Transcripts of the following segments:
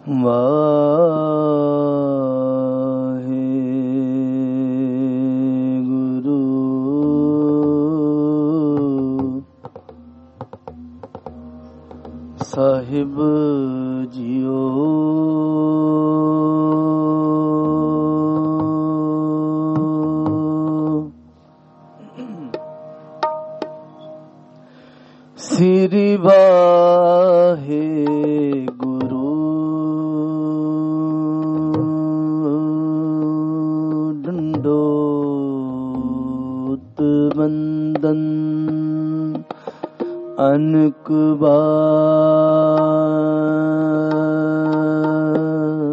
ਵਾਹਿਗੁਰੂ ਸਾਹਿਬ ਜੀਓ। ਸ੍ਰੀ ਵਾਹਿਗੁਰੂ ਡੰਡੋਤ ਬੰਦਨ ਅਨਕ ਬਾਰ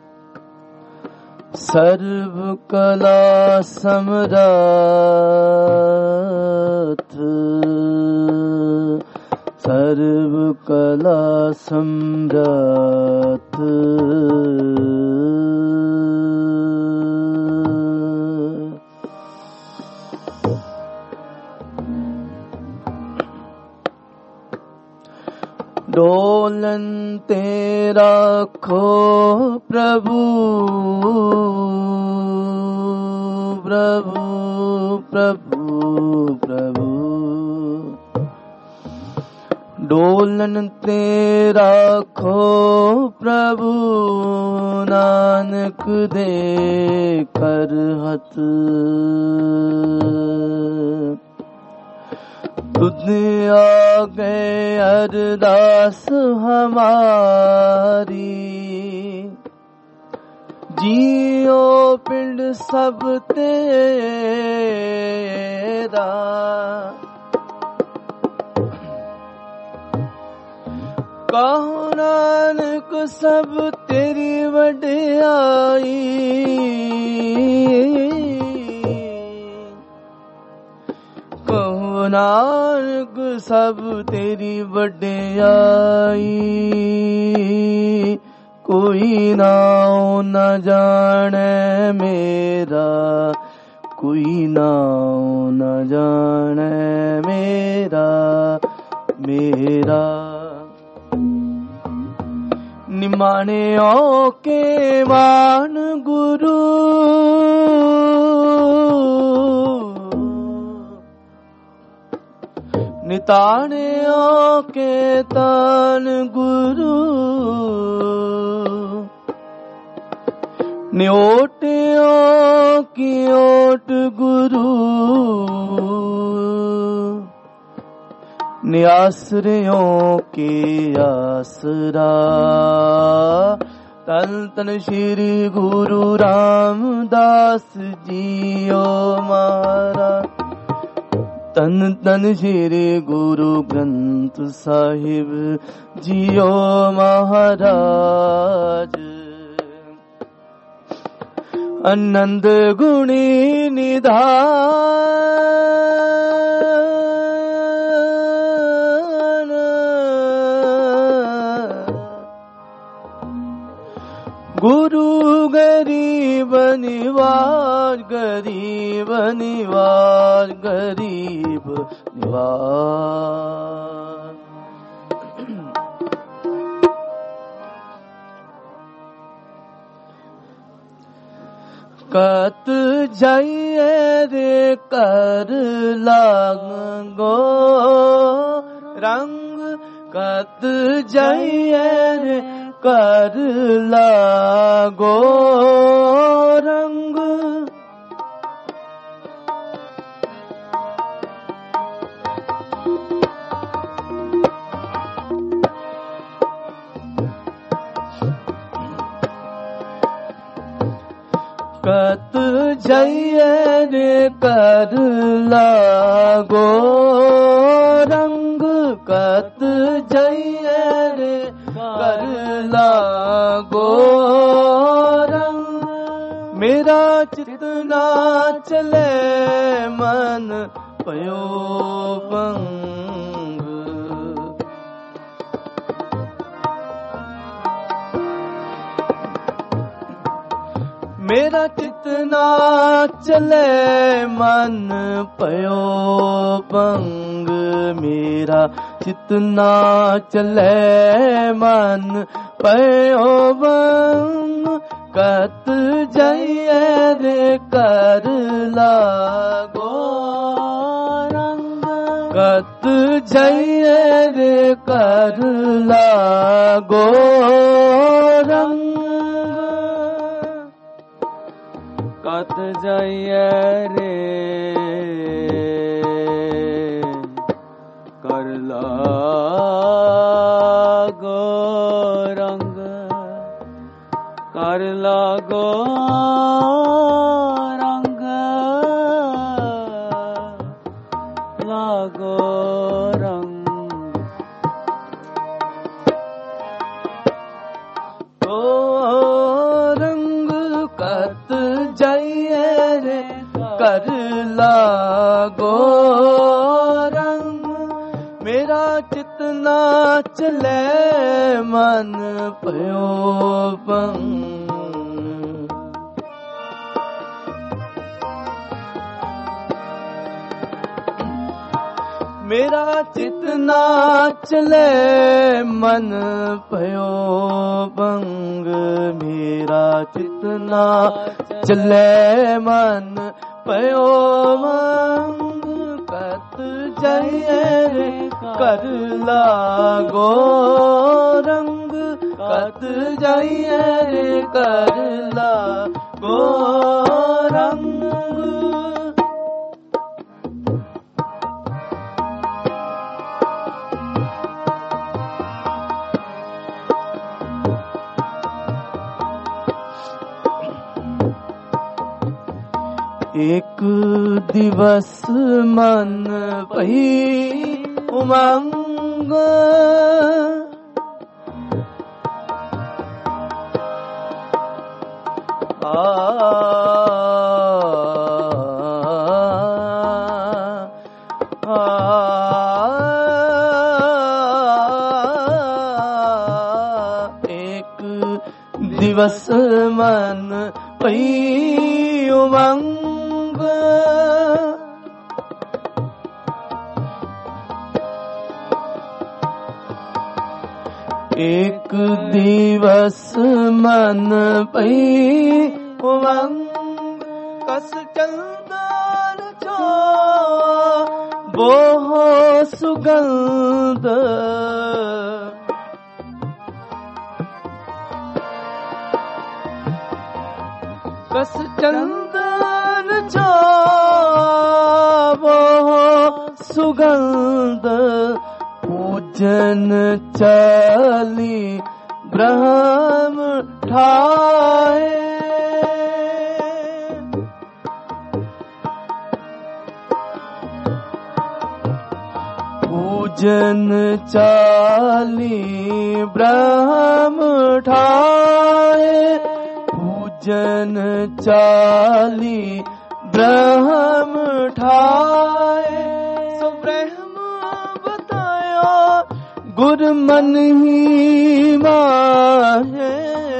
ਸਰਬ ਕਲਾ ਸਮਰਾਥ ਸਰਬ ਕਲਾ ਸਮਰਾਥ ਡੋਲਨ ਤੇ ਰੱਖੋ ਪ੍ਰਭੂ ਪ੍ਰਭੂ ਪ੍ਰਭੂ ਪ੍ਰਭੂ ਡੋਲਨ ਤੇ ਰੱਖੋ ਪ੍ਰਭੂ ਨਾਨਕ ਦੇ ਕਰ ਹੱਥ ਤੁਧ ਆਗੇ ਅਰਦਾਸ ਹਮਾਰੀ ਜੀਓ ਪਿੰਡ ਸਭ ਤੇਰਾ ਕਹੋ ਨਾਨਕ ਸਭ ਤੇਰੀ ਵਡਿਆਈ ਕਹੋ ਨਾਨਕ ਸਭ ਤੇਰੀ ਵਡਿਆਈ ਕੋਈ ਨਾਉ ਨ ਜਾਣੈ ਮੇਰਾ ਕੋਈ ਨਾਉ ਨ ਜਾਣੈ ਮੇਰਾ ਮੇਰਾ ਨਿਮਾਣਿਓ ਕੇ ਮਾਨ ਗੁਰੂ ਨਿਤਾਣਿਓ ਕੇ ਤਾਨ ਗੁਰੂ ਨਿਓਟਿਓ ਕੀ ਓਟ ਗੁਰੂ ਨਿਆਸਰਿਓ ਕੀ ਆਸਰਾ ਤਨ ਤਨ ਸ਼੍ਰੀ ਗੁਰੂ ਰਾਮਦਾਸ ਜੀਓ ਮਾਰਾ ਤਨ ਤਨ ਸ਼੍ਰੀ ਗੁਰੂ ਗ੍ਰੰਥ ਸਾਹਿਬ ਜੀਓ ਮਹਾਰਾਜ ਆਨੰਦ ਗੁਣੀ ਨਿਧਾਨ ਗੁਰੂ ਗਰੀਬ ਨਿਵਾਜ ਗਰੀਬ ਨਿਵਾਜ ਗਰੀਬ ਨਿਵਾਜ ਕਤ ਜਾਈਏ ਰੇ ਕਰ ਲਾਗੋ ਰੰਗ ਕਤ ਜਾਈਏ ਰੇ ਕਰ ਲਾਗੋ ਰੰਗ ਕਤ ਜਾਈਏ ਰੇ ਕਰ ਲਾਗੋ ਰੰਗ ਕਤ ਜਾਈਏ ਰੇ ਕਰ ਲਾਗੋ ਰੰਗ ਮੇਰਾ ਚਿਤ ਨਾ ਚਲੇ ਮਨ ਪਇਓ ਭੰਗ ਮੇਰਾ ਚਿਤ ਨਾ ਚਲੇ ਮਨ ਪਇਓ ਭੰਗ ਮੇਰਾ ਚਿਤ ਨਾ ਚਲੇ ਮਨ पयो बंग कत जय रे कर लागो रंग कत जय रे कर लागो रंग कत जय रे कर लागो रंग कर लागो रंग लागो रंग ओ रंग कत जय रे कर लागो रंग मेरा चित ना चले मन पयो बंग मेरा चित ना चले मन पयो बंग मेरा चित ना चले मन पयो बंग कत जय रे कर लागो रंग कत जय रे कर लागो रंग एक दिवस मन पई उमंग एक दिवस मन पई उमंग एक दिवस मन पई उमंग कस चंदन छो बोह सुगंध कस चंदन छो बोह सुगंध पूजन चली ब्रह्म ठाए पूजन चली ब्रह्म ठाए पूजन चली ब्रह्म ठाए सो ब्रह्म गुर मन ही माहे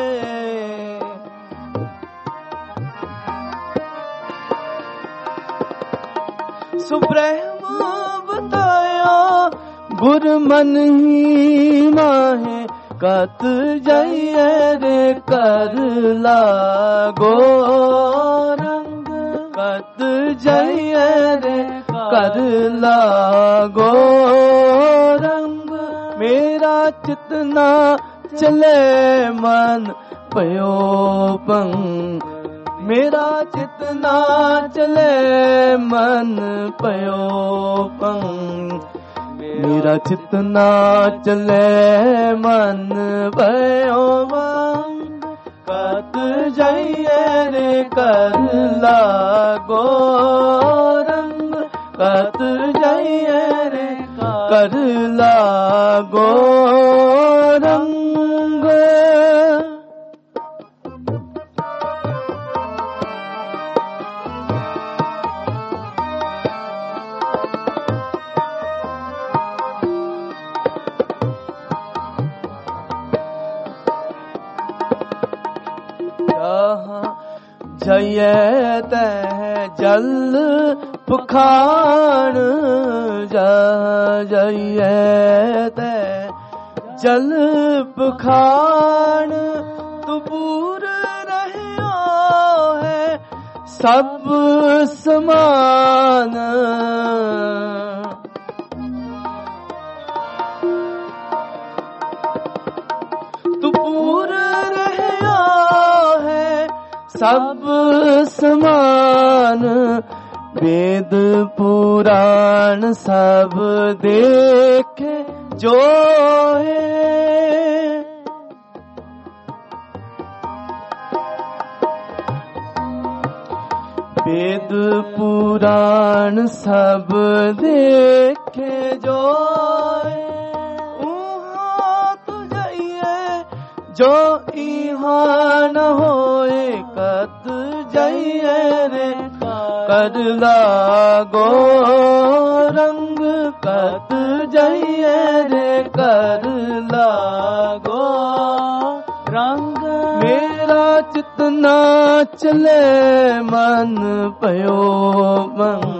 सुब्रह्म बताया गुर मन ही माहे कत जय रे कर लागो रंग कत जय रे कर लागो रंग मेरा चित ना चले मन पयो बंग मेरा चित ना चले मन पयो बंग मेरा चित ना चले मन पयो बंग कत जय रे कर लागो रंग कत जय रे कर लागो रंग जय तह जल पुखान जय तह जल पखान तू पूर रहयो है सब समान। तू पूर रहयो है सब समान। वेद पुराण सब देखे जो है। वेद पुराण सब देखे जो है। उहाँ तो जाइए जो इहाँ न होए कत जाइए रे कर लागो रंग कत जाइए रे कर लागो रंग। मेरा चित ना चले मन पयो मन।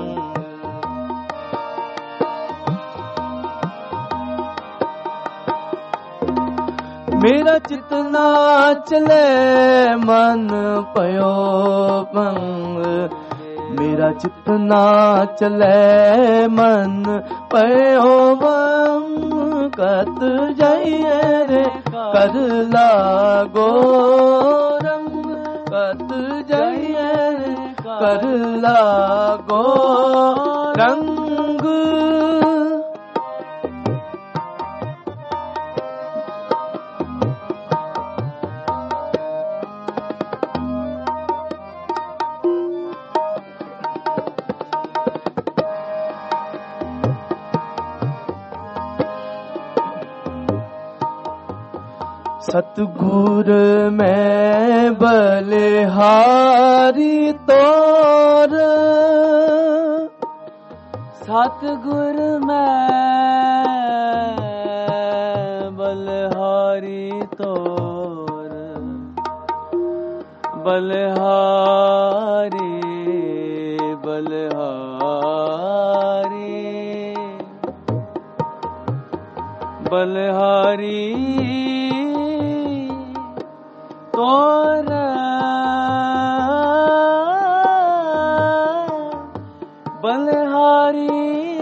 मेरा चित ना चले मन पयो पंग। मेरा चित ना चले मन पयो पंग। कत जाइए रे कर लागो रंग कत जाइए रे कर लागो रंग। सतगुर में बलिहारी तोर। सतगुर में बलिहारी तोर। बलिहारी बलिहारी बलिहारी तोर। बलिहारी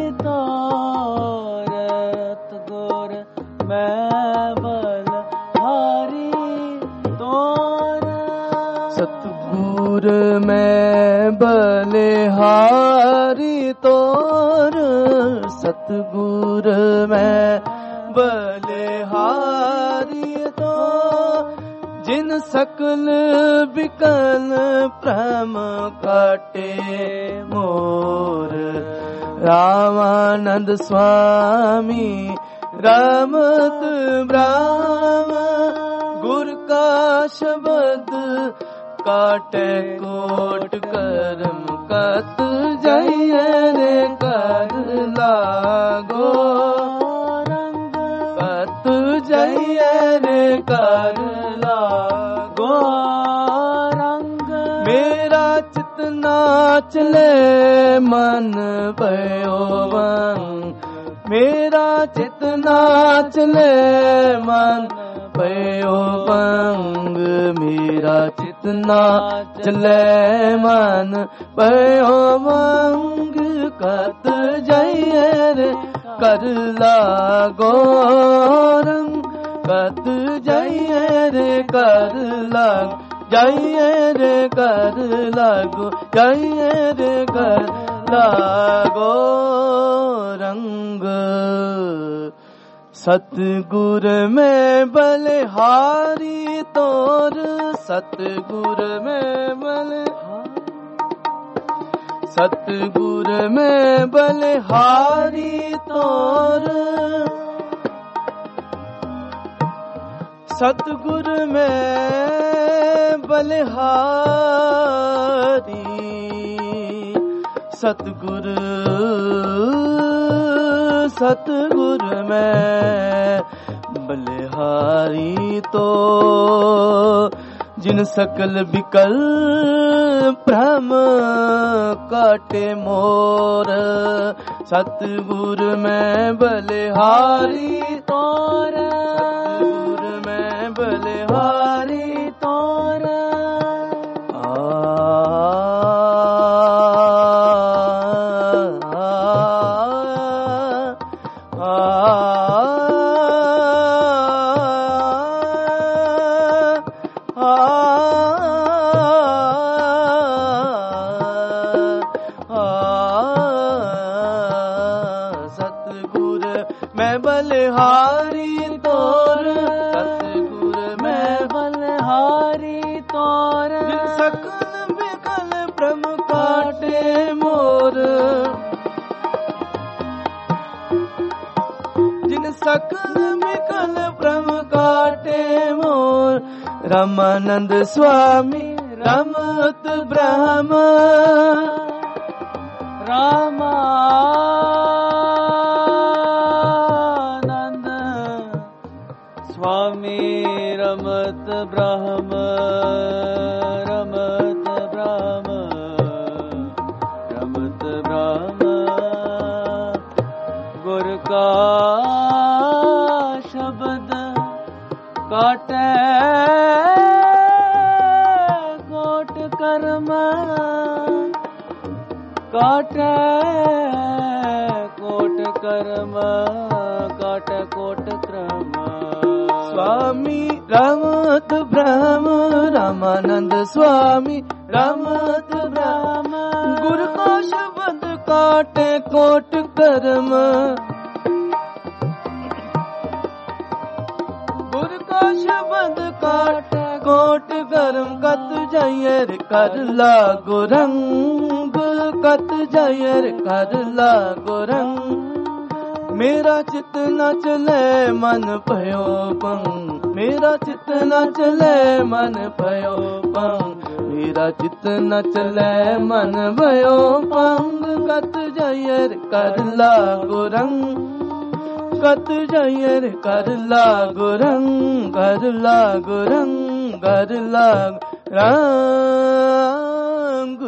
तोर। सतगुर मैं बलिहारी तोर। सतगुर मैं बलिहारी तोर। सतगुर मैं बलिहारी तोर। जिन सकल विकल प्रेम काटे मोर। रामानंद स्वामी रामत ब्राह्म। गुर का शब्द काटे कोट कर्म कत जाइए रे कर लागो रंग कत जाइए रे कर लागो रंग। मेरा चित नाचले मन भयो बंग। मेरा चित नाचले मन भयो बंग। मेरा चित नाचले मन भयो बंग। कत जाइए रे कर लागो रंग कत जाइए रे कर लाग जाइए रे कर लागो जाइए रे कर लागो रंग। सतगुर में बलिहारी तोर। सतगुर में बलिहारी। सतगुर में बलिहारी तोर। सतगुर में बलिहारी। सतगुर सतगुर में बलिहारी तो जिन सकल विकल भ्रम काटे मोर। सतगुर में बलिहारी ਤੋਰ ਸਤਿਗੁਰ ਮੈਂ ਬਲਿਹਾਰੀ ਤੋਰ ਸਤਿਗੁਰ ਮੈਂ ਬਲਿਹਾਰੀ ਤੋਰ ਸਤਿਗੁਰ ਮੈਂ ਬਲਿਹਾਰੀ ਤੋਰ ਜਿਨ ਸਕਲ ਬਿਕਲ ਬ੍ਰਹਮ ਕਾਟੇ ਮੋਰ ਜਿਨ ਸਕਲ ਬਿਕਲ ਬ੍ਰਹਮ ਕਾਟੇ ਮੋਰ ਰਾਮਾਨੰਦ ਸੁਆਮੀ ਰਮਤ ਬ੍ਰਹਮ ਰਾਮਾਨੰਦ ਸੁਆਮੀ ਰਮਤ ਬ੍ਰਹਮ ਰਮਤ ਬ੍ਰਹਮ ਰਮਤ ਬ੍ਰਹਮ ਗੁਰ ਕਾ ਸ਼ਬਦ ਕਾਟੈ ਕੋਟ ਕਰਮ ਕਾਟੈ ਕੋਟ ਕਰਮ ਕਾਟੈ ਕੋਟ ਕਰਮ स्वामी रमत ब्रह्म रामानंद स्वामी रमत ब्रह्म गुरु का शब्द काटे कोट कर्म गुरु का शब्द काटे कोट कर्म कत जायर कर लागो रंग कत जायर कर लागो रंग मेरा चित न चले मन भयो पंग मेरा चित न चले मन भयो पंग मेरा चित न चले मन भयो पंग कत जायर कर लागो रंग कत जायर कर लागो रंग कर लागो रंग कर लागो रंग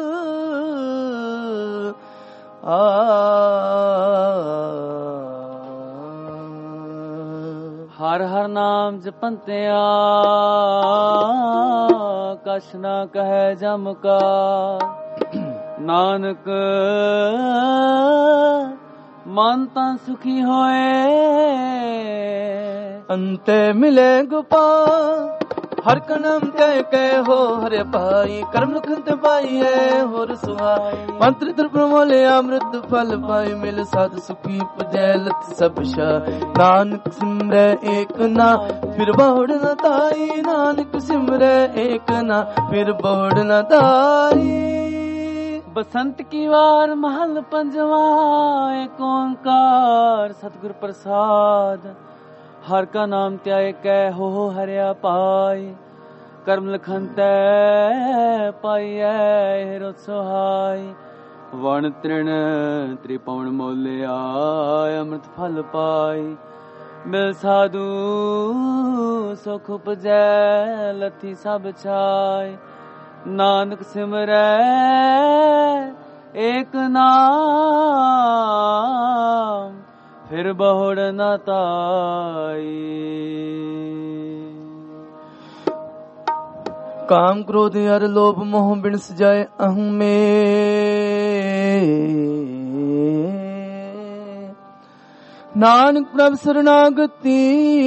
ਹਰ ਹਰ ਨਾਮ ਜਪੰਤਿਆ ਕਛ ਨਾ ਕਹੈ ਜਮ ਕਾ ਨਾਨਕ ਮਨ ਤਾਂ ਸੁਖੀ ਹੋਏ ਅੰਤੇ ਮਿਲੇ ਗੋਪਾਲ हर कनम कह कह हो हरे पाई कर्म लखन पाइए होर सुहाई मंत्र द्रव्य मोले अमृत फल पाई मिल साध सुखी पुजै लत सब शाह नानक सिमरै एक ना फिर बहुड़ न ताई नानक सिमरै एक ना फिर बहुड़ न ताई बसंत की वार महल पंजवा एक ओंकार सतगुर प्रसाद हर का नाम त्याय कै हो हरिया पाई कर्म लखन तै पाइयै हिरो सुहाई वण तृण त्रिपवन मोलिया अमृत फल पाई मिल साधु सुख उपजै लथी सब छाय नानक सिमरै एक नाम फिर बहुड़ न ताई काम क्रोध हर लोभ मोह बिन सजाए अहं में नानक प्रभ शरणागति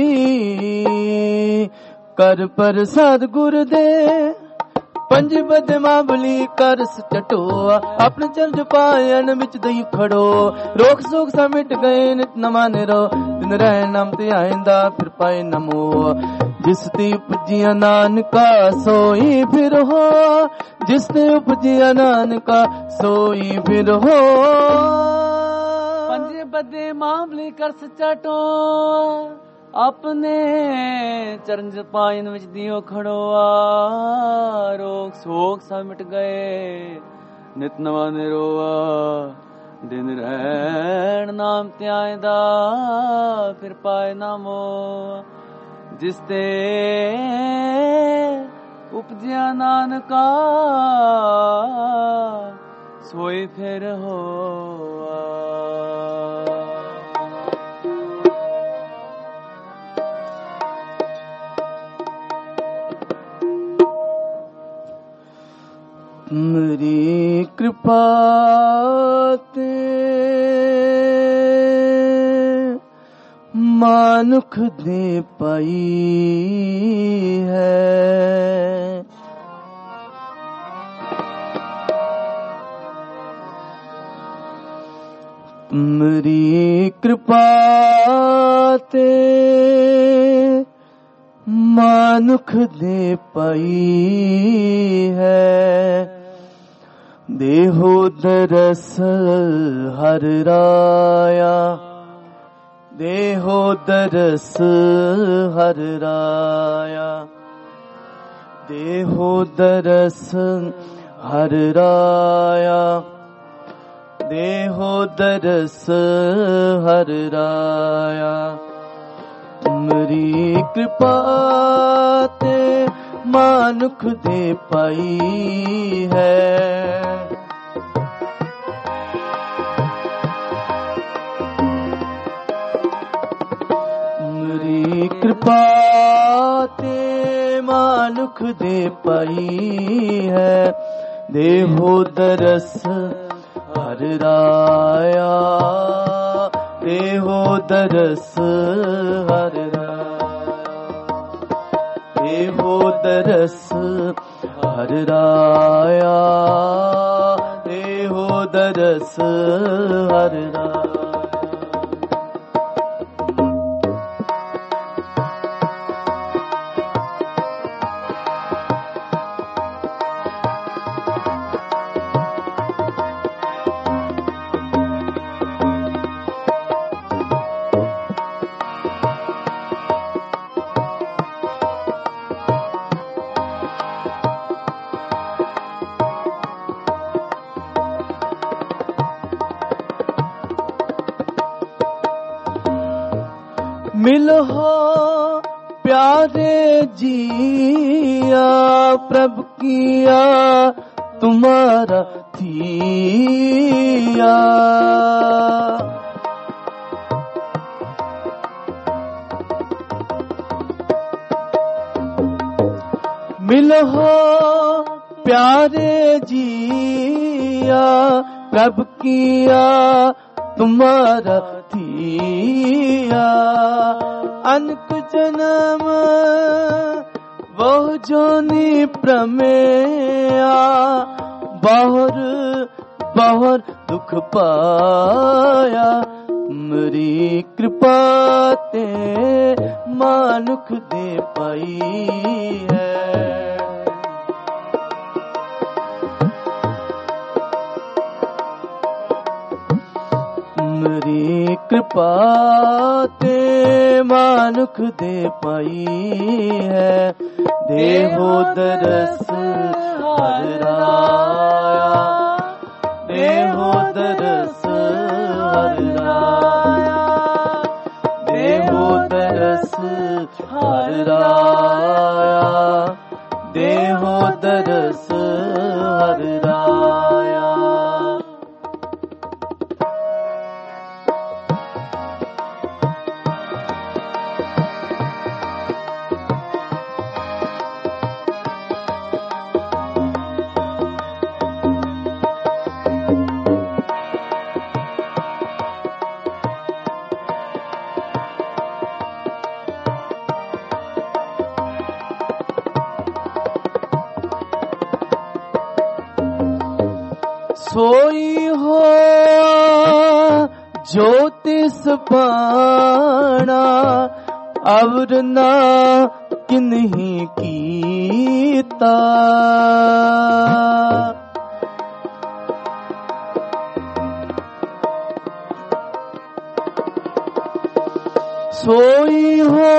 कर प्रसाद गुर दे पंज बद माबली कर टटोआ अपने चंद पायन विच दई खड़ो रोक सोक सा मिट गए नित नमा निरो दिन रह नाम ते आइंदा फिर पाए नमो जिस ते उपजिया नानका सोई फिर हो जिस ते उपजिया नानका सोई फिर हो पंज बदे मामली कर टटो अपने चरण पाइन विच दियो खड़ोआ रोग सोग सा मिट गए नित नवा निरोआ दिन रहन नाम त्यायदा फिर पाए नामो जिसते उपजिया नानका सोई फिर होआ मेरी कृपा ते मानुख दे पाई है। मेरी कृपा ते मानुख दे पाई है। देहो दरस हर राया, देहो दरस हर राया, देहो दरस हर राया, देहो दरस हर राया। मेरी कृपा ते मानुख दे पाई है। मेरी कृपा ते मानुख दे पाई है। देहो दरस हर राया, देहो दरस हर राया, देहो दरस हर राया, देहो दरस हर राया। मिलो प्यारे जिया, प्रभु किया तुम्हारा थिया। मिलो प्यारे जिया, प्रभु किया तुम्हारा थिया। अनक जन्म बहु जोनि प्रमेया, बहुर बहुर दुख पाया। मेरी कृपा ते मानुख दे पाई है। मेरी कृपा ते मानुख दे पाई है। देहो दरस हर राया, देहो दरस हर राया, देहो दरस हर राया, देहो दरस हर राया। सोई हो ज्योतिष पाना, अवर ना किन्हीं कीता। सोई हो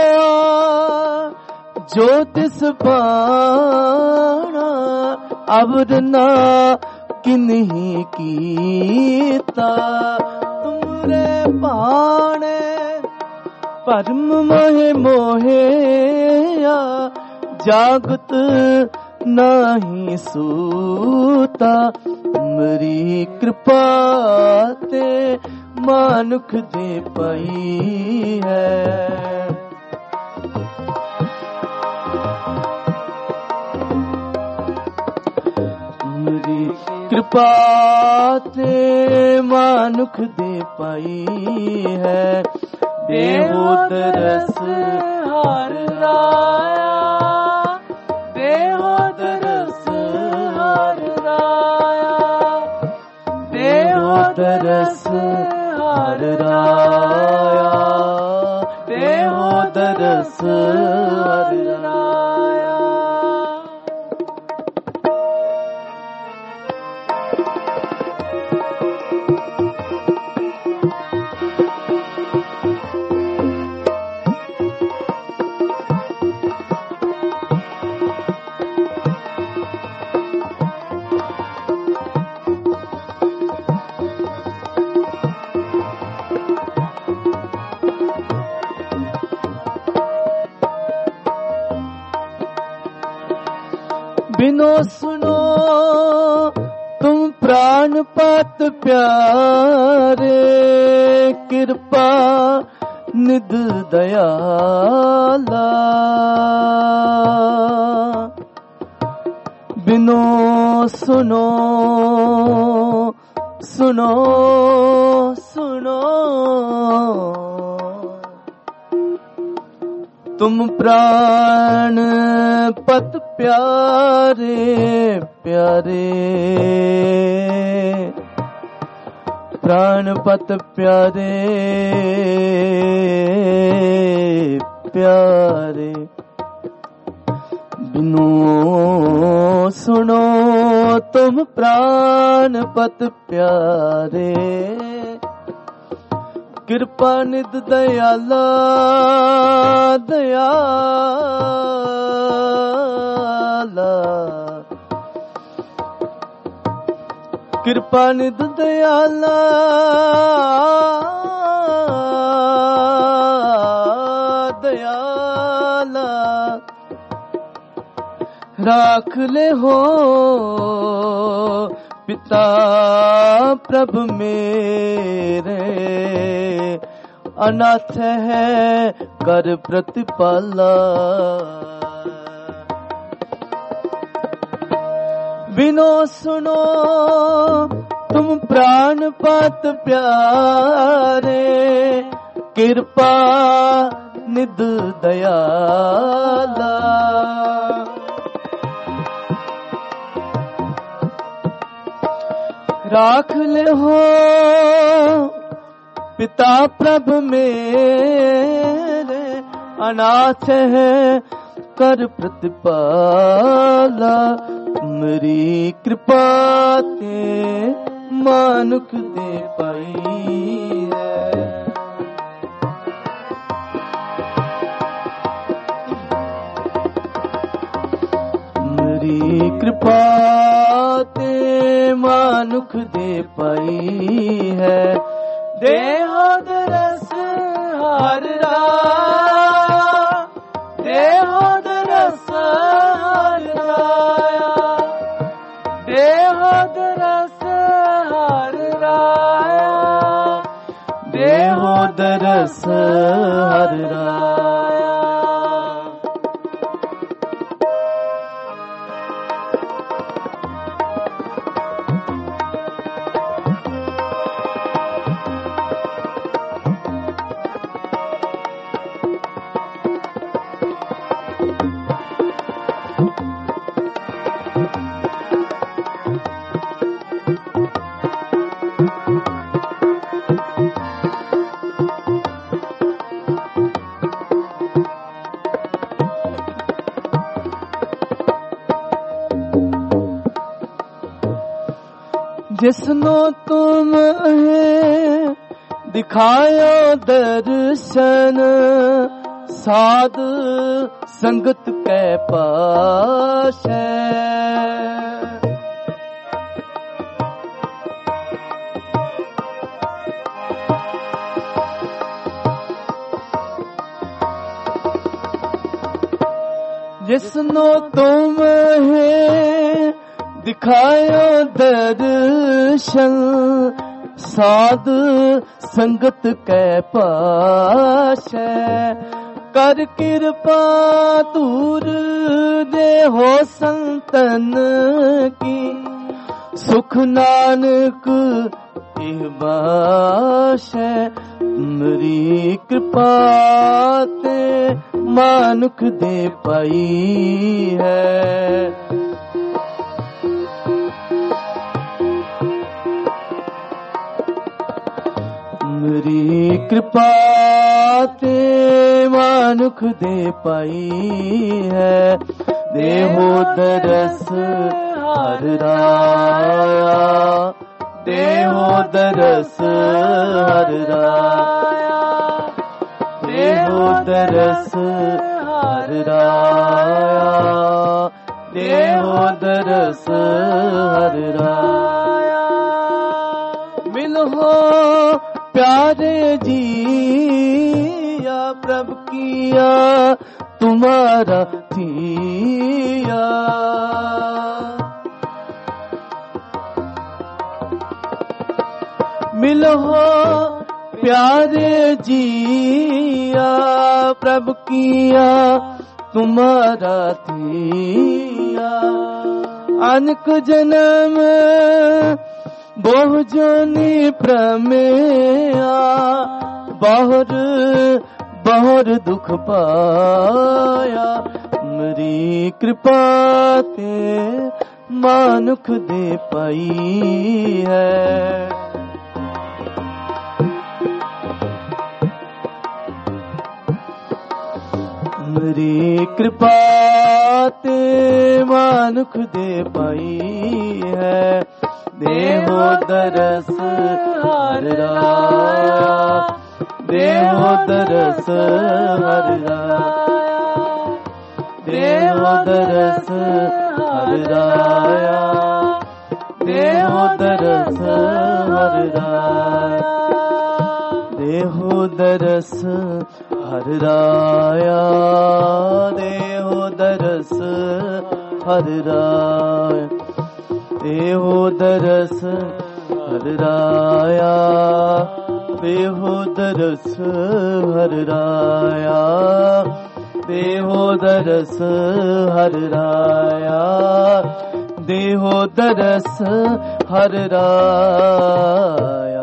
ज्योतिष पाना, अवर ना किन्हीं कीता। तुमरे पाने परम मोहे मोहेया, जागत नाही सूता। मेरी कृपा ते मानुख दे पाई है। कृपा ते मानुख दे पाई है, देहो दरस हर राया, देहो दरस हर राया, देहो दरस हर राया, देहो दरस हर राया। बिनो सुनो तुम प्राणपात प्यारे, कृपा निध दयाला। बिनो सुनो सुनो सुनो तुम प्राण पत प्यारे प्यारे, प्राण पत प्यारे प्यारे। बिनु सुनो तुम प्राण पत प्यारे, कृपा निध दयाला दयाला। कृपा निध दयाला दयाला। राख ले हो पिता प्रभु मेरे, अनाथ है कर प्रतिपाला। बिनो सुनो तुम प्राणपात प्यारे, कृपा निध दयाला। राख ले हो पिता प्रभु मेरे, अनाथ है कर प्रतिपाला। मेरी कृपा ते मानुख दे पाई है, मेरी कृपा ते मानुख दे पाई है। देहो दरस हर राया, देहो दरस हर राया, देहो दरस हर राया, देहो दरस हर राया। जिसनो तुम है दिखायो दर्शन, साध संगत के पास है। जिसनो तुम है दिखायो दर्शन, साध संगत के पास है। कर कृपा दूर दे हो संतन की, सुख नानक इह बाशै मेरी कृपा ते मानुख दे पाई है। मेरी कृपा ते मानुख दे पाई है। देहो दरस हर राया, देहो दरस हर राया, देहो दरस हर राया, देहो दरस हर राया। मिलो प्यारे जी या प्रभु किया तुम्हारा थिया। मिलो प्यारे जिया प्रभु किया तुम्हारा थिया। अनक जन्म बहु जोनि प्रमेया, बहुर बहुर दुख पाया। मेरी कृपा ते मानुख दे पाई है। मेरी कृपा ते मानुख दे पाई है। देहो दरस हर राया, देहो दरस हर राया, देहो दरस हर राया, देहो दरस हर राया, देहो दरस हर राया, देहो दरस हर राया, देहो दरस हर राया, देहो दरस हर राया, देहो दरस हर राया, देहो दरस हर राया।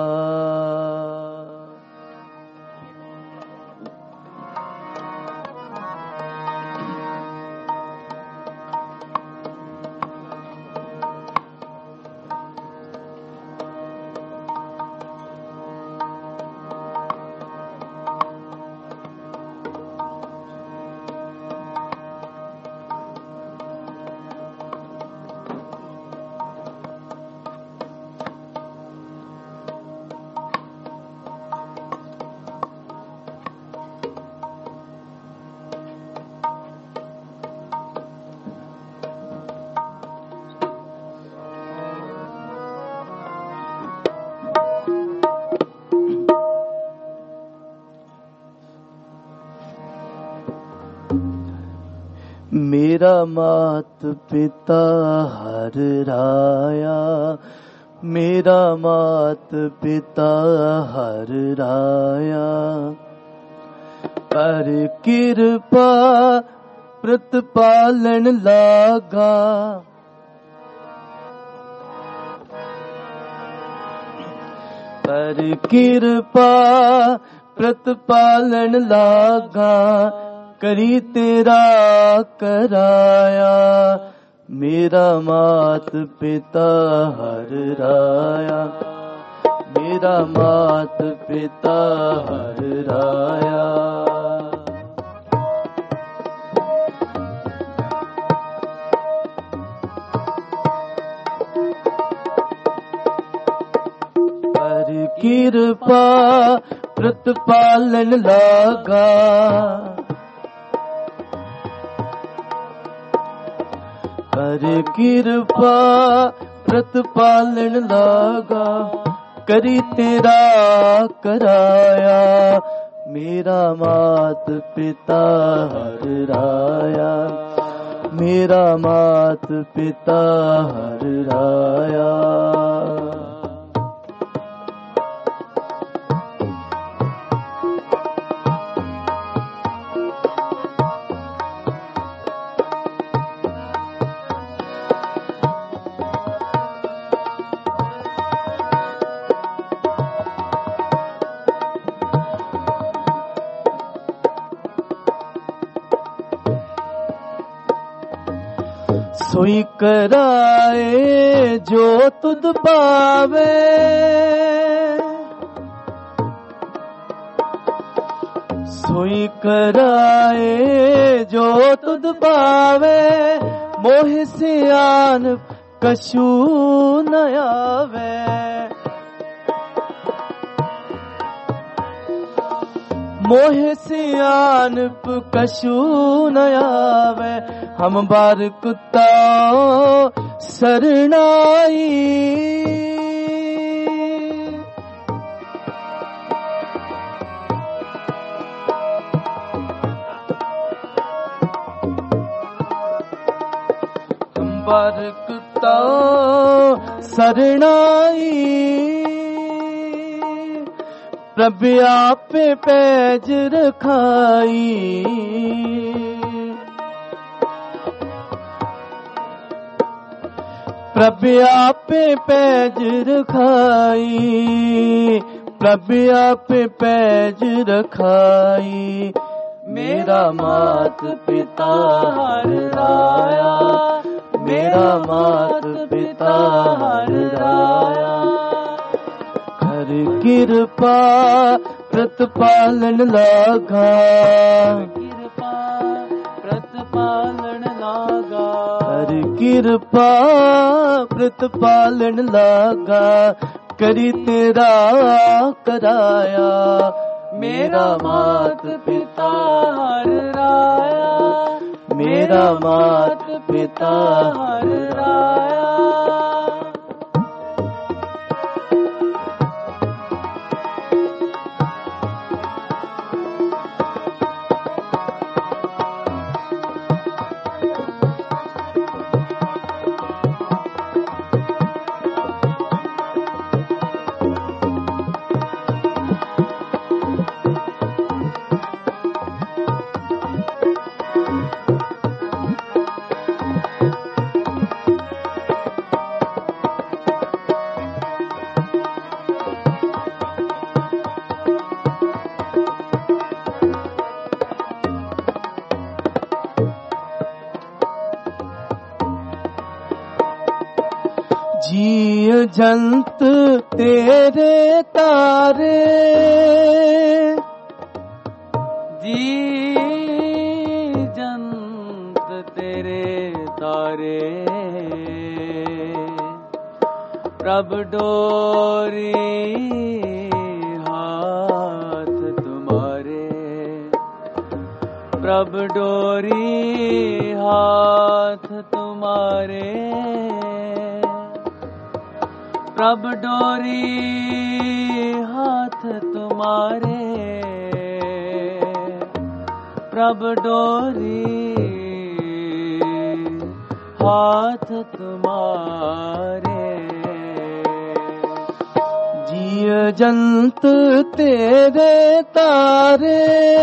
मेरा मात पिता हर राया, मेरा मात पिता हर राया, पर कृपा प्रतिपालन लागा, पर कृपा प्रतिपालन लागा, करी तेरा कराया। मेरा मात पिता हर राया, मेरा मात पिता हर राया, पर कृपा प्रतिपालन लागा, पर कृपा प्रतिपालन लागा, करी तेरा कराया। मेरा मात पिता हर राया, मेरा मात पिता हर राया, सोई कराए जो तुद पावे, सोई कराए जो तुद पावे, मोह सियान कछु न आवे। मोह सियानप कछु न आवे, हम बार कुत्ता सरनाई। हम बार कुत्ता सरनाई, प्रभु आपे पैज रखाई। प्रभु आपे पैज रखाई, प्रभु आपे पैज रखाई। मेरा मात पिता हर राया, मेरा मात पिता हर राया। हर कृपा प्रतिपालन लागा, कृपा प्रतिपालन लागा। हर कृपा प्रतिपालन लागा, करी तेरा कराया। मेरा मात पिता हर राया, मेरा मात पिता हर राया। जीव जंत तेरे तारे, जीव जंत तेरे तारे। प्रभु डोरी हाथ तुम्हारे, प्रभु डोरी हाथ तुम्हारे। प्रभु डोरी हाथ तुम्हारे, प्रभु डोरी हाथ तुम्हारे। जीव जंत तेरे तारे,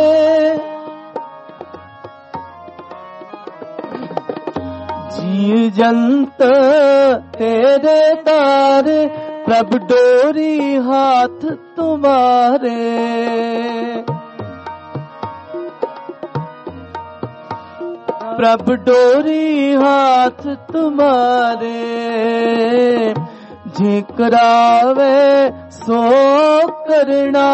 जीव जंत तेरे तारे। प्रभु डोरी हाथ तुम्हारे, प्रभु डोरी हाथ तुम्हारे। जे करावे सो करना,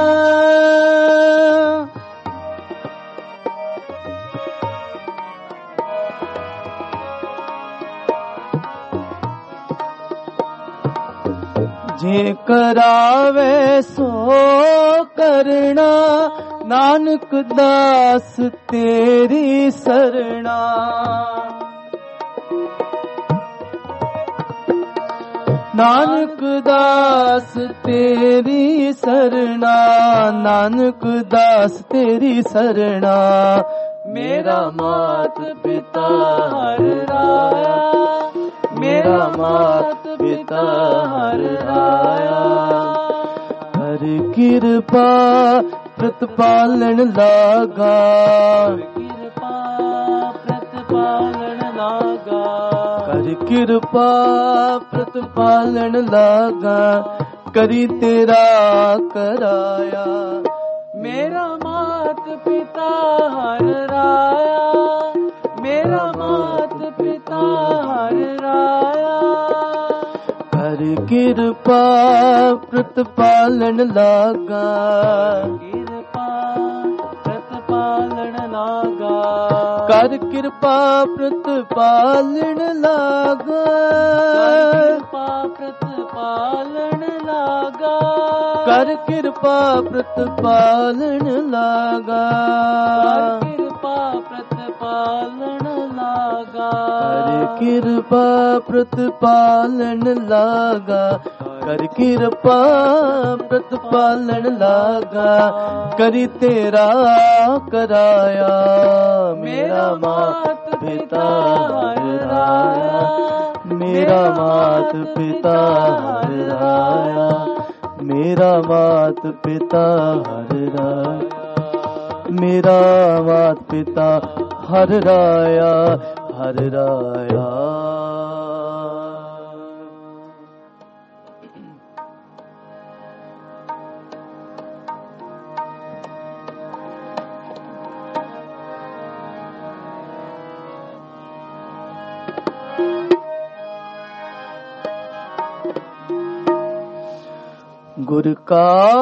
जे करावे सो करना। नानक दास तेरी सरना, नानक दास तेरी सरना, नानक दास तेरी सरना। मेरा मात पिता हर राया, मेरा मात पिता हर राया। हर कृपा प्रतिपालन लागा, कृपा प्रतिपालन लागा। हर कृपा प्रतिपालन लागा, करी तेरा कराया। मेरा मात पिता हर राया, मेरा मात पिता ਕਰ ਕਿਰਪਾ ਪ੍ਰਤਪਾਲਨ ਲਾਗਾ, ਕਿਰਪਾ ਪ੍ਰਤਪਾਲਨ ਲਾਗਾ, ਕਰ ਕਿਰਪਾ ਪ੍ਰਤਪਾਲਨ ਲਾਗਾ, ਕਿਰਪਾ ਪ੍ਰਤਪਾਲਨ ਲਾਗਾ, ਕਰ ਕਿਰਪਾ ਪ੍ਰਤਪਾਲਨ ਲਾਗਾ, ਕਰ ਕਿਰਪਾ ਪ੍ਰਤਪਾਲਨ ਲਾਗਾ, ਕਰ ਕਿਰਪਾ ਪ੍ਰਤਪਾਲਨ ਲਾਗਾ, ਕਰ ਕਿਰਪਾ ਪ੍ਰਤਪਾਲਨ ਲਾਗਾ, ਕਰੀ ਤੇਰਾ ਕਰਾਇਆ ਮੇਰਾ ਮਾਤ ਪਿਤਾ ਹਰਾਇਆ, ਮੇਰਾ ਮਾਤ ਪਿਤਾ ਹਰਾਇਆ, ਮੇਰਾ ਮਾਤ ਪਿਤਾ ਹਰਾਇਆ, ਮੇਰਾ ਮਾਤ ਪਿਤਾ ਹਰਾਇਆ, ਹਰਾਇਆ। ਗੁਰ ਕਾ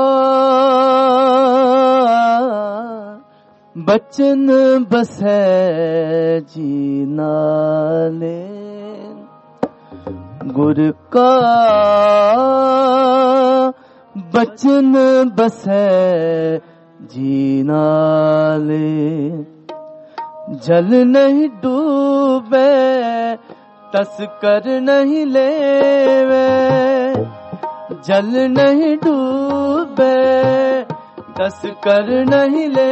ਬਚਨ ਬਸੈ ਜੀ ਨਾਲੇ, ਗੁਰ ਕਾ ਬਚਨ ਬਸੈ ਜੀ ਨਾਲੇ, ਜਲ ਨਹੀਂ ਡੂਬੇ ਤਸਕਰ ਨਹੀਂ ਲੇਵੇ, जल नहीं डूबे तस्कर नहीं ले,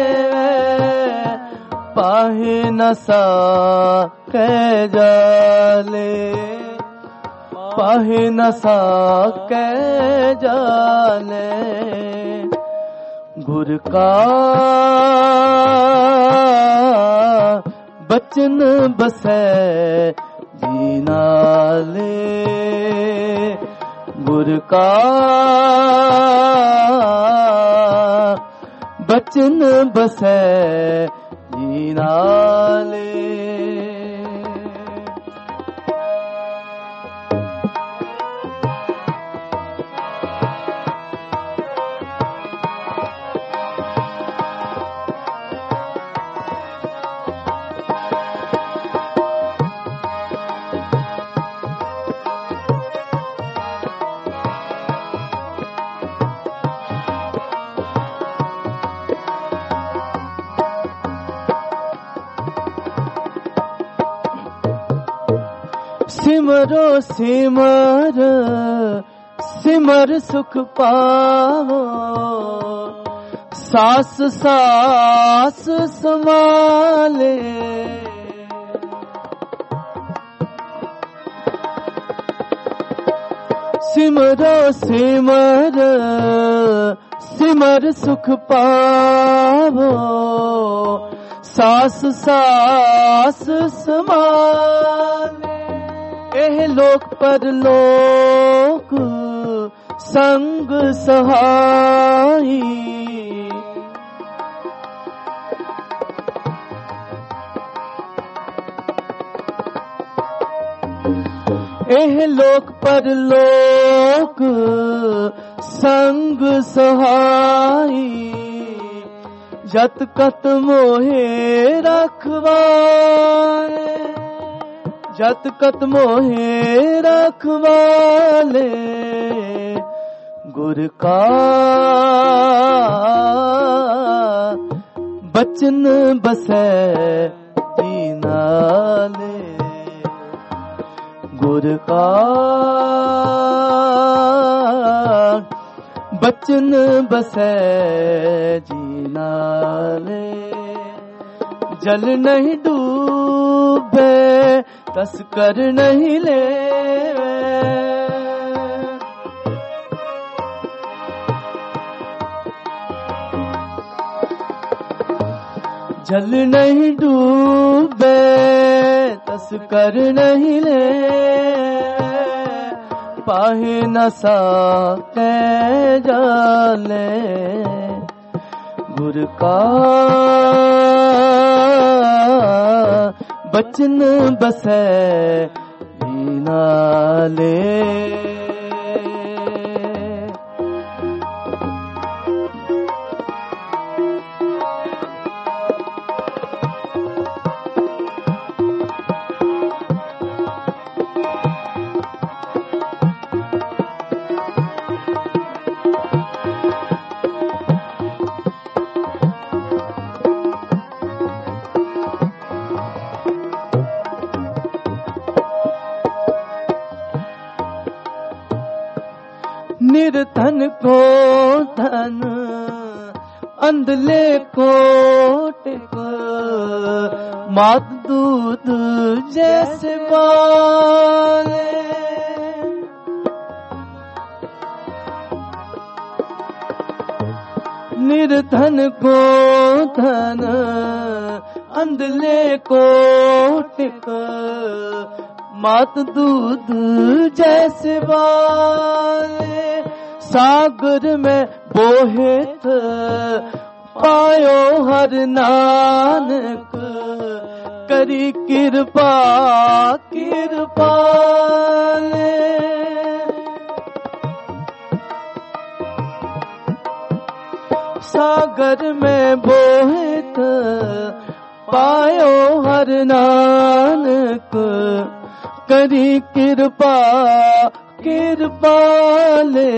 पाहे न साके जाले, पाहे न साके जाले, गुर का बचन बसे जी नाले, गुर का बचन बसै जी नाले। सिमरो सिमर सिमर सुख पावो, सास सास संभाले, सिमरो सिमर सिमर सुख पावो, सास सास संभाले, एह लोक परलोक संग सहाई, एह लोक परलोक संग सहाई, जत कत मोहे रखवाए, जत कत मोहे रखवाले, गुर का बचन बसै जी नाले, गुर का बचन बसै जी नाले, जल नहीं डूबे तस्कर नहीं ले, जल नहीं डूबे तस्कर नहीं ले, पाहे न साके जाले, गुर का बचन बसै जी नाले। निर्धन को धन अंधले कोट को मात दूध जैसे पाले। निर्धन को धन अंधले कोट को मात दूध जैसे वाले। सागर में बोहित पायो हर नानक करी कृपा कृपाले। सागर में बोहित पायो हर नानक करी कृपा कृपाले।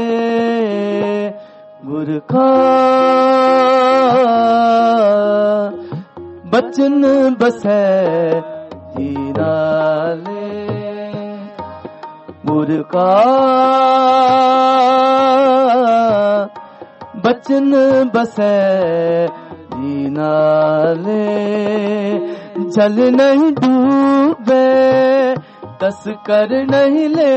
गुर का बचन बसै जीनाले। गुर का बचन बसै जीनाले। जल नहीं डूबे दस कर नहीं ले।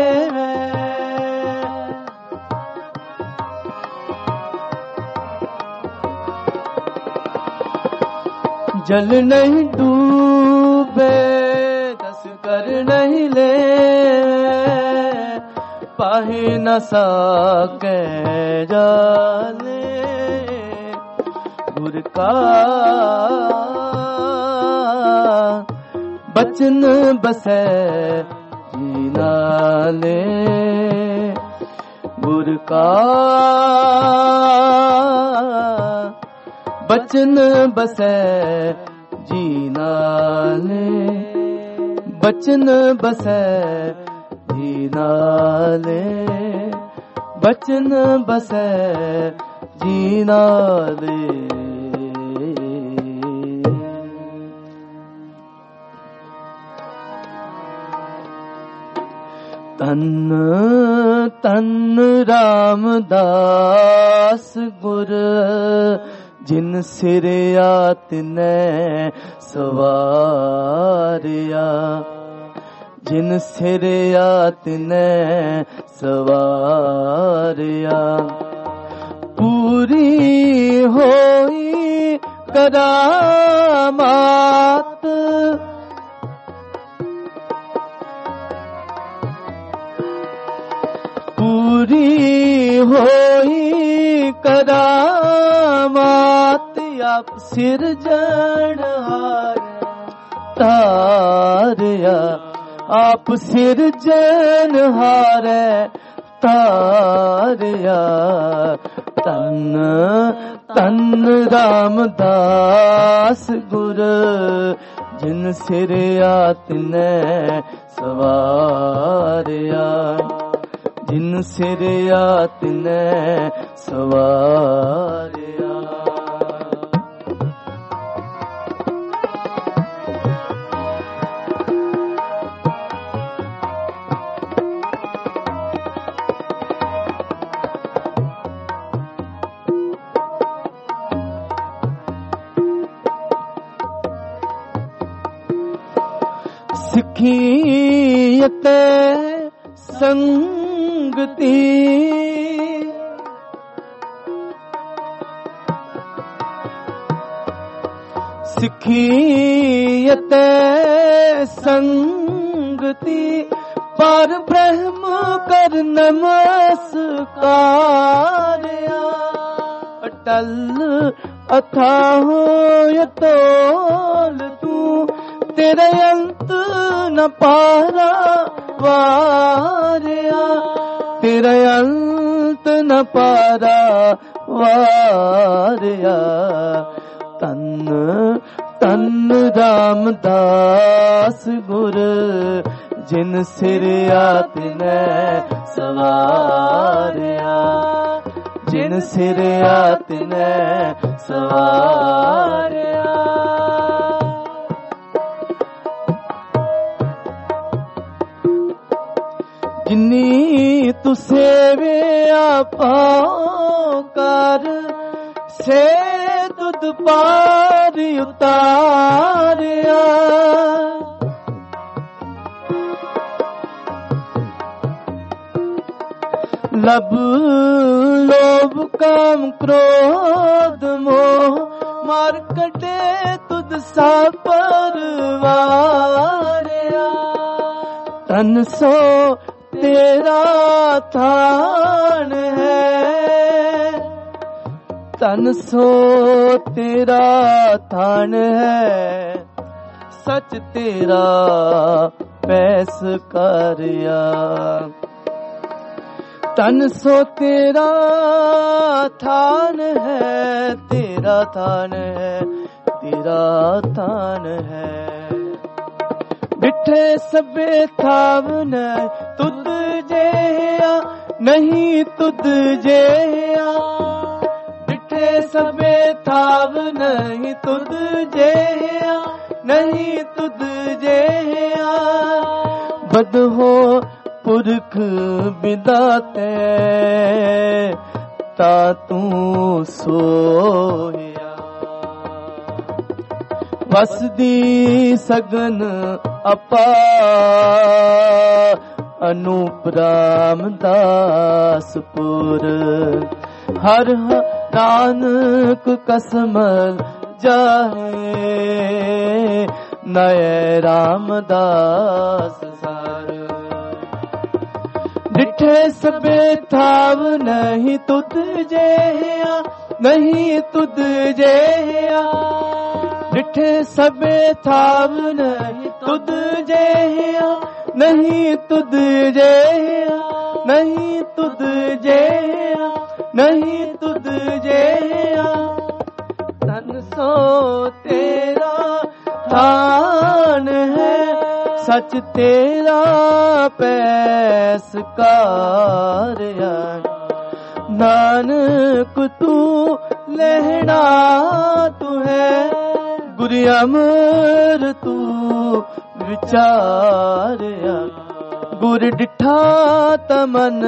जल नहीं डूबे दस कर नहीं ले। पाही न सके जाले। गुर का बचन बसै जीनाले। गुर का बचन बसै जीनाले। बचन बसै जीनाले। बचन बसै जीनाले। तन तन रामदास गुर जिन सिरया तिने सवारिया। जिन सिरया तिने सवारिया। पूरी होई करामात। पूरी होई करामात। आप सिरजनहार तारया। आप सिरजनहार तारया। तन तन रामदास गुर जिन सिरया तिने सवारिया। जिन सिरया तिने सवारिया। सिखियत संगति सिखियत संगति पर ब्रह्म कर नमस्कार्या। अटल अथाह यतोल तू तेरे अंत न पारा वार्या। तेरे अंत न पारा वार्या। तन तन रामदास गुर जिन सिरया तिने सवारिया। जिन सिरया तिने सवारिया। जिनी ਤੂੰ ਸੇਵਿਆ ਪਾਉ ਕਰ, ਸੇ ਤੁਧ ਪਾਰ ਉਤਾਰਿਆ। ਲਬ ਲੋਭ ਕਾਮ ਕ੍ਰੋਧ ਮੋਹ, ਮਾਰ ਕੱਢੇ ਤੁਧ ਸਾ ਪਰਵਾਰਿਆ। ਤਨ ਸੋ ਤੇਰਾ ਥਾਨ ਹੈ, ਤਨ ਸੋ ਤੇਰਾ ਥਾਨ ਹੈ, ਸਚ ਤੇਰਾ ਪੈਸ ਕਰਿਆ। ਤਨ ਸੋ ਤੇਰਾ ਥਾਨ ਹੈ, ਤੇਰਾ ਥਾਨ ਹੈ, ਤੇਰਾ ਥਾਨ ਹੈ। ਡਿਠੇ ਸਭੇ ਥਾਵਨ ਤੁਧ ਜਿਹਾ, ਨਹੀਂ ਤੁਧ ਜਿਹਾ। ਡਿਠੇ ਸਭੇ ਥਾਵਨ ਤੁਧ ਜਿਹਾ, ਨਹੀਂ ਤੁਧ ਜਿਹਾ। ਬਦਹੋ ਪੁਰਖ ਬਿਦਾਤੇ, ਤਾ ਤੂੰ ਸੋਇਆ। ਵਸਦੀ ਸਗਨ ਅਪਾ, ਅਨੂਪ ਰਾਮਦਾਸਪੁਰ। ਹਰ ਨਾਨਕ ਕਸਮਲ ਜਾਹੇ, ਨਏ ਰਾਮਦਾਸ ਸਰ। ਡਿਠੇ ਸਭੇ ਥਾਵ ਨਹੀਂ ਤੁਧ ਜਿਹਾ, ਨਹੀਂ ਤੁਧ ਜਿਹਾ। ਡਿਠੇ ਸਭੇ ਥਾਵ ਨਹੀਂ ਤੁਧ ਜਿਹਾ, ਨਹੀਂ ਤੁਧ ਜਿਹਾ। ਨਹੀਂ ਤੁਧ ਜਿਹਾ, ਨਹੀਂ ਤੁਧ ਜਿਹਾ। ਤਨ ਸੋ ਤੇਰਾ ਥਾਨ ਹੈ, ਸਚ ਤੇਰਾ ਪੈਸ ਕਾਰਿਆ। ਨਾਨਕ ਤੂੰ ਲਹਿਣਾ ਤੂੰ ਹੈ, ਗੁਰ ਅਮਰ ਤੂੰ ਵਿਚਾਰਿਆ। ਗੁਰ ਡਿਠਾ ਤਮਨ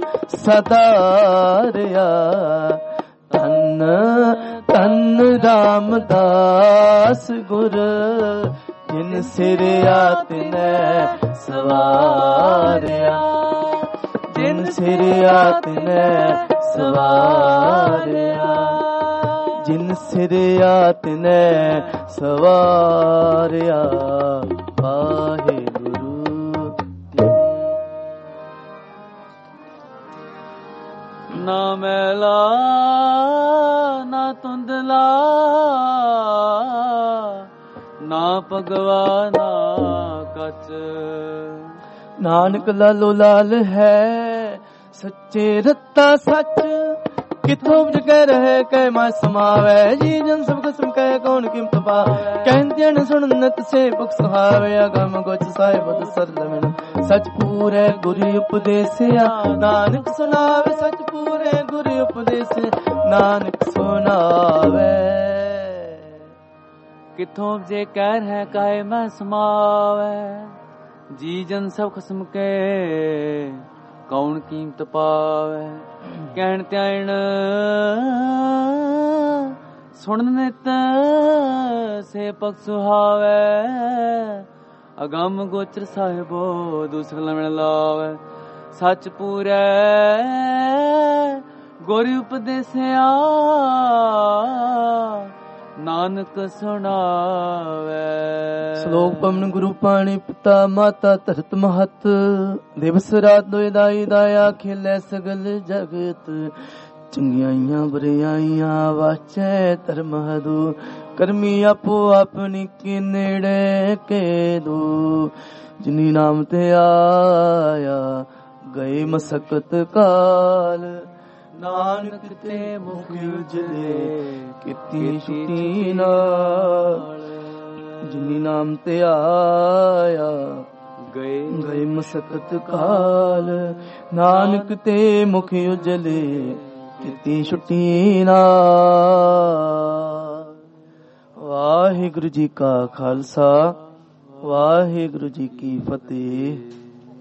ਸਦਾਰਿਆ। ਧੰਨ ਧੰਨ ਰਾਮਦਾਸ ਗੁਰ, ਜਿਨ ਸਿਰਿਆ ਤਿਨੈ ਸਵਾਰਿਆ। ਜਿਨ ਸਿਰਿਆ ਤਿਨੈ ਸਵਾਰਿਆ। ਜਿਨ ਸਿਰਿਆ ਤਿਨੈ ਸਵਾਰਿਆ। ਵਾਹਿਗੁਰੂ। ਨਾ ਮੈਲਾ ਨਾ ਧੁੰਦਲਾ, ਨਾ ਭਗਵਾ ਨਾ ਕੱਚ। ਨਾਨਕ ਲਾਲੋ ਲਾਲ ਹੈ, ਸੱਚੇ ਰਤਾ ਸੱਚ। ਕਿਥੋਂ ਜਗੈ ਰਹਿ ਕੈ ਮਾ ਸਮਾਵੈ, ਜੀ ਜਨ ਸਭ ਕਸਮ ਕਹਿ ਕੌਣ ਕਿਮਤ ਪਾਵੈ। ਕਹਿੰਦੇ ਨ ਸੁਣਨਤ ਸੇ ਬਖ ਸੁਹਾਵੇ, ਅਗਮ ਗੋਚ ਸਾਹਿਬ ਸਰਲ ਮਿਣ। ਸਚ ਪੂਰੇ ਗੁਰੂ ਉਪਦੇਸਿਆ, ਨਾਨਕ ਸੁਣਾਵੇ। ਸਚ ਪੂਰੇ ਗੁਰੂ ਉਪਦੇਸਿਆ, ਨਾਨਕ ਸੁਣਾਵੇ। ਕਿਥੋਂ ਜੇ ਕਹਿ ਰਹਿ ਕਾਇ ਮੈਂ ਸਮਾਵੈ, ਜੀ ਜਨ ਸਭ ਖਸਮ ਕੇ ਕੌਣ ਕੀਮਤ ਪਾਵੈ। ਕਹਿਣ ਧਿਆਨ ਸੁਣਨ ਨਿਤ ਸੇ ਪਖ ਸੁਹਾਵੈ, ਅਗੰਮ ਗੋਚਰ ਸਾਹਿਬੋ ਦੂਸਰ ਲਵਣ ਲਾਵੈ। ਸੱਚ ਪੂਰੈ ਗੁਰ ਉਪਦੇਸਿਆ, ਨਾਨਕ ਸੁਣਾਵੈ। ਸ਼ਲੋਕ ਪਵਨ ਗੁਰੂ ਪਾਣੀ ਪਿਤਾ ਮਾਤਾ ਧਰਤ ਮਹਤ, ਦਿਵਸ ਰਾਤ ਦੋਇ ਦਾਈ ਦਾਇਆ ਖੇਲੇ ਸਗਲ ਜਗਤ। ਚੰਗਿਆਈਆਂ ਬਰਿਆਈਆਂ ਵਾਚੈ ਧਰਮ ਹਦੂ, ਕਰਮੀ ਆਪੋ ਆਪਣੀ ਕੇ ਨੇੜੇ ਕੇ ਦੂ। ਜਿਨੀ ਨਾਮ ਤੇ ਆਇਆ ਗਏ ਮਸਕਤ ਕਾਲ, ਨਾਨਕ ਤੇ ਮੁਖ ਉਜਲੇ ਕੀਤੀ ਛੁੱਟੀ ਨਾਲ। ਜਿਨੀ ਨਾਮ ਤੇ ਆਇਆ ਗਏ ਮਸਕਤ ਕਾਲ, ਨਾਨਕ ਤੇ ਮੁਖ ਉਜਲੇ ਕੀਤੀ ਛੁੱਟੀ ਨਾਲ। ਵਾਹਿਗੁਰੂ ਜੀ ਕਾ ਖਾਲਸਾ, ਵਾਹਿਗੁਰੂ ਜੀ ਕੀ ਫਤਿਹ।